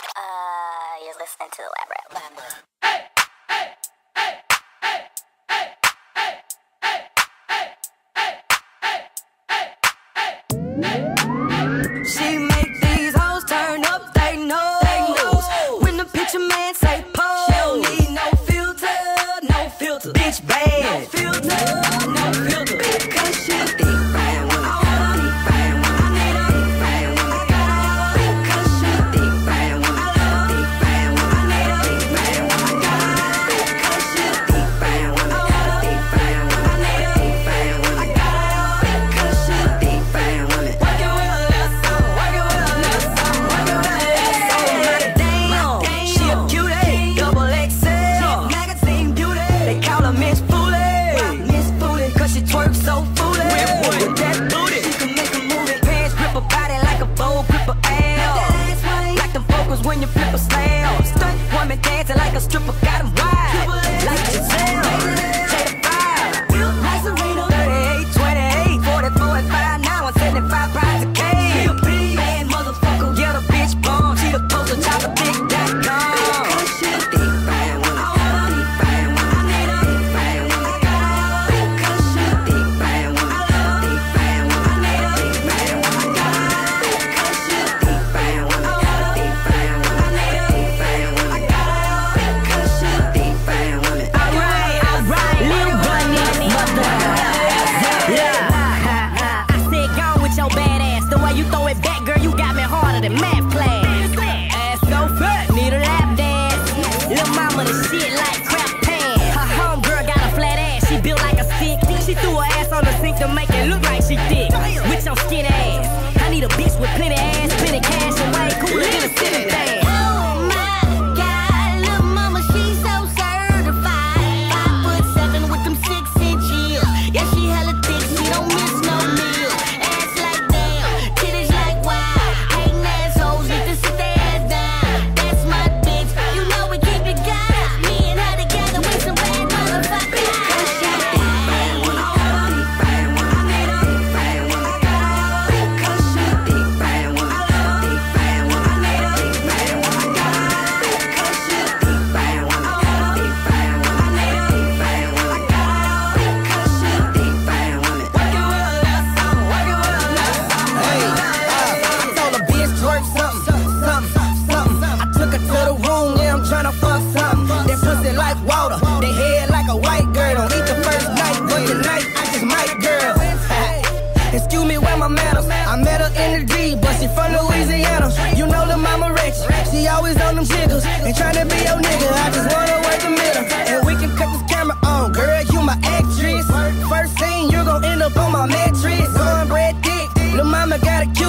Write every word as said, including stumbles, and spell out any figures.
Uh, you're listening to the Lab Rap. Lab Rap. She make these hoes turn up they nose. They knows. When the picture man say pose, she don't need no filter, no filter. Bitch bad, no filter, no filter. Because she thick fine woman, thick fine woman. I need a thick fine woman. Because she thick fine woman, thick fine woman. I need a thick fine woman. Because she thick fine woman, thick fine woman. I need a thick fine woman. Because she thick fine woman. Working with a little something, working with a little something, working with a little something. Damn, she a cutie, double X L, magazine beauty. They call her Miss Foolie, Miss Foolie, 'cause she twerk so foolie. With that booty, she can make a move in pants, grip her body like a bowl, grip her ass. Like them focus when you flip a slam. Stunt woman dancing like a stripper, got 'em wide, like Giselle. Jada Five, like Serena. thirty-eight, twenty-eight, forty-four and five, now I'm seventy-five pounds of cake. Bad motherfucker, get a bitch bomb. She the poster child of big dot com. Because she thick fine woman, thick fine woman. I need a thick fine woman. Because she thick fine woman, thick fine woman. I need a thick fine woman. Because she thick fine woman, thick fine woman. I need a thick fine woman. Because she thick fine woman. Alright, alright, Lil Bunny, mother. Yeah. I said, gone with your bad ass. The way you throw it back, girl, you got me harder than math class. Ass so fat, need a lap dance. Lil' mama the shit like crap pants. Her homegirl got a flat ass, she built like a stick. She threw her ass on the sink to make it look like she thick. With your skinny ass, I need a bitch with plenty ass, plenty cash, and way cooler than a ceiling fan. Oh my God, lil' mama, she's so certified. Five foot seven with them six inch heels. Yeah, she hella thick, she don't miss no meal. Ass like damn, titties like wow. Hating assholes need to sit their ass down. That's my bitch, you know we keep it guy. Me and her together, we some bad motherfuckers. Because she thick fine woman, thick fine woman. I need a thick fine woman. Because she thick fine woman, thick fine woman. I need a thick fine woman. Because she thick fine woman, thick fine woman. I need a thick fine woman. Because she thick fine woman. Working with a little something, working with a little something. Hey, uh, I told a bitch twerk something, something, something. I took her to the room, yeah, I'm tryna fuck something. That pussy like water, they head like a white girl. Don't eat the first night, but tonight I just might, girl. Excuse me, where my manners? I met her in the D, but she from Louisiana. You know the mama rich, she always on them jiggles. Ain't tryna be your nigga, I just wanna work the middle. And we can cut this camera on, girl, you my actress. First scene, you gon' end up on my mattress. Cornbread dick, lil' mama got a cute